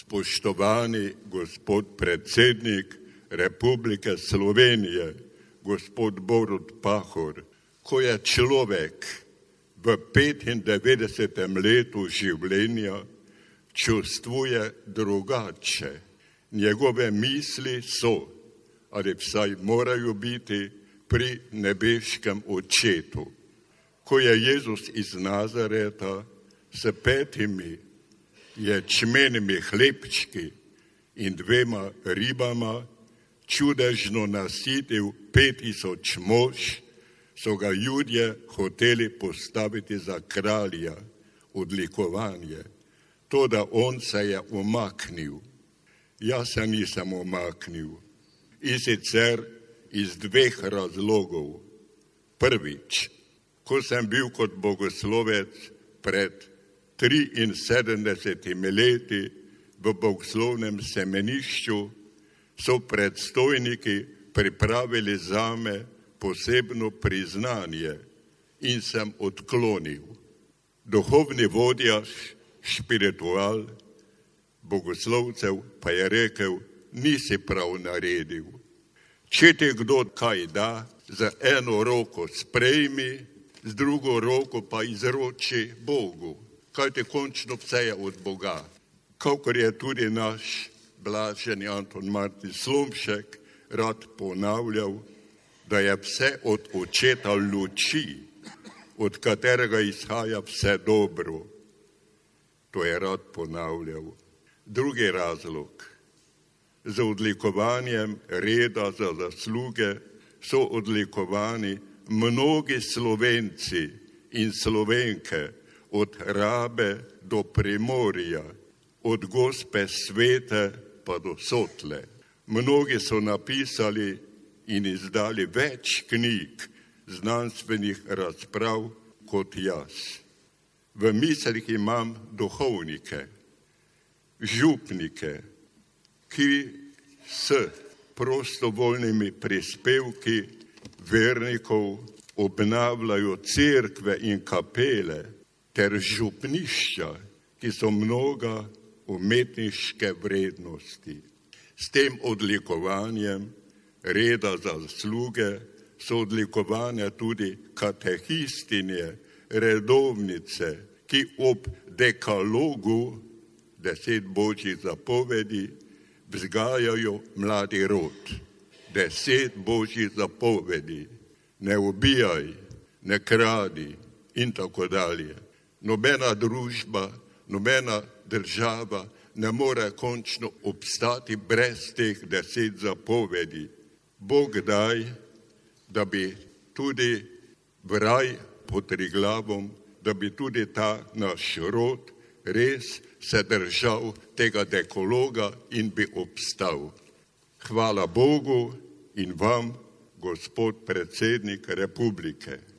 Spoštovani gospod predsednik Republike Slovenije, gospod Borut Pahor, ko je človek v 95. letu življenja, čustvuje drugače. Njegove misli so, ali vsaj morajo biti, pri nebeškem očetu. Ko je Jezus iz Nazareta s 5 ječmenimi hlebčki in 2 ribama čudežno nasitil 5000 mož, so ga Judje hoteli postaviti za kralja, odlikovanje. Toda on se je umaknil. Jaz se nisem umaknil. In sicer iz 2 razlogov. Prvič, ko sem bil kot bogoslovec pred 73 leti v bogoslovnem semenišču, so predstojniki pripravili zame posebno priznanje in sem odklonil. Duhovni vodja, špiritual, bogoslovcev pa je rekel, nisi prav naredil. Če ti kdo kaj da, z eno roko sprejmi, z drugo roko pa izroči Bogu. Kajti končno vse je od Boga. Kakor je tudi naš blaženi Anton Martin Slomšek rad ponavljal, da je vse od očeta luči, od katerega izhaja vse dobro. To je rad ponavljal. Drugi razlog. Z odlikovanjem reda za zasluge so odlikovani mnogi Slovenci in Slovenke, od Rabe do Primorja, od Gospe Svete pa do Sotle. Mnogi so napisali in izdali več knjig znanstvenih razprav kot jaz. V mislih imam duhovnike, župnike, ki s prostovoljnimi prispevki vernikov obnavljajo cerkve in kapele ter župnišča, ki so mnoga umetniške vrednosti. S tem odlikovanjem reda za zasluge so odlikovane tudi katehistinje, redovnice, ki ob dekalogu 10 božjih zapovedi vzgajajo mladi rod. 10 božjih zapovedi, ne ubijaj, ne kradi in tako dalje. Nobena družba, nobena država ne more končno obstati brez teh 10 zapovedi. Bog daj, da bi tudi v raj pod Triglavom, da bi tudi ta naš rod res se držal tega dekaloga in bi obstal. Hvala Bogu in vam, gospod predsednik Republike.